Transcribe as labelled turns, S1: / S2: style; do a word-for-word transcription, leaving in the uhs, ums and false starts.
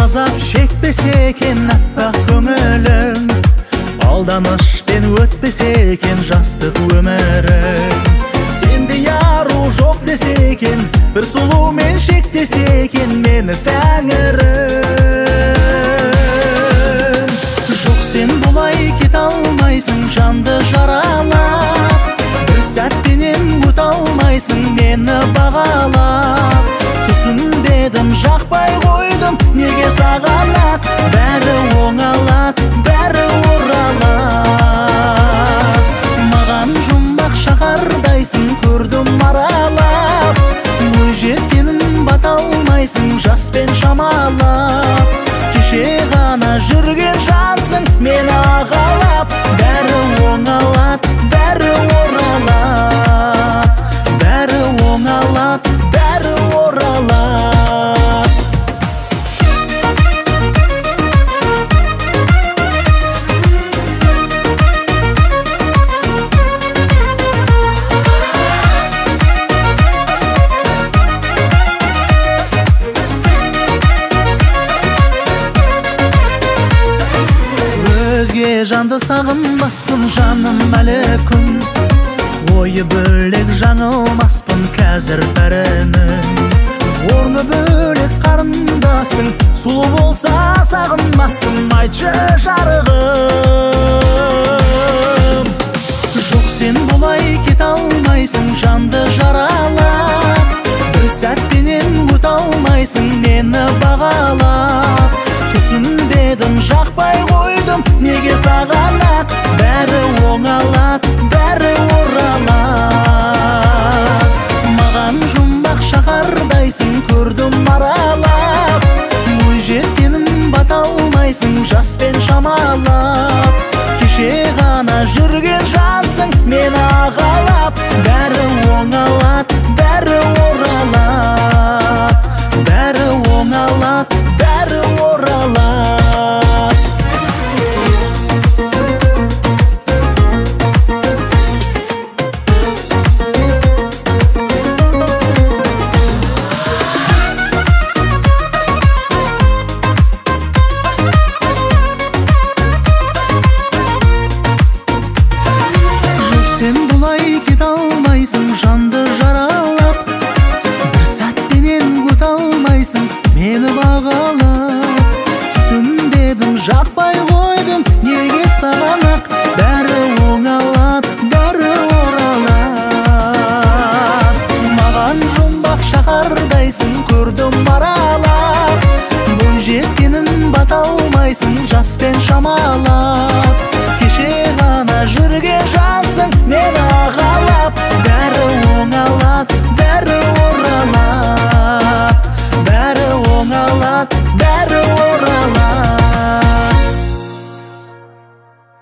S1: азап шекпесе екен аппақ көңілің, алданышпен өтпесе екен жастық өмірің. Сенде ару жоқ десе екен, бір сұлумен шектесе екен мені тәңірім. Жоқ, сен бұлай кете алмайсың жанды жаралап, бір сәттенен өте алмайсың мені бағалап. Түсінбедім, жақпай қойдым, неге сағанақ, бәрі оңалат, бәрі оралат. Маған жұмбақ шақардайсың, көрдім аралап, ой жеткенім бата алмайсың жаспен шамалап. Кеше ғана жүрген жансың мені ағалап, бәрі оңалат, бәрі оралат, бәрі оңалат, бәрі оралат. Өзге жанды сағынбаспын жаным әлі күн, ойы бөлек жаңылмаспын қазір бәрінің. Орны бөлек қарындастың, сұлу болса сағынбаспын, айтшы жарығым. Жоқ, сен бұлай кете алмайсың жанды жаралап, бір сәттенен өте алмайсың мені бағалап. Түсінбедім, жақпай қойдым, неге сағанақ, бәрі оңалат, бәрі оралат. Маған жұмбақ шақардайсың, көрдім аралап, ой жеткенім бата алмайсың жаспен шамалап. Кеше ғана жүрген жансың мені ағалап, бәрі оңалат, бәрі оралат, бәрі оңалат, бәрі оралат. Сен бұлай кете алмайсың жанды жаралап, бір сәттенен өте алмайсың мені бағалап. Түсінбедім, жақпай қойдым, неге сағанақ, бәрі оңалат, бәрі оралат. Маған жұмбақ шақардайсың, көрдім аралап, бой жеткенім бата алмайсың жаспен шамалап. Кеше ғана жүрген жансың мені